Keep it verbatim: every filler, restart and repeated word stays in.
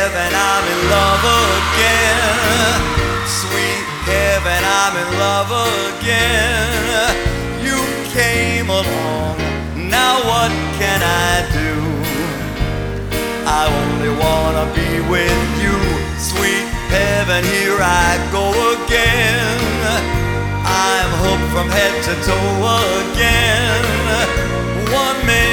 heaven, I'm in love again. Sweet heaven, I'm in love again. You came along, now what can I do? I only wanna be with you. Sweet heaven, here I go again. I'm hooked from head to toe again. One minute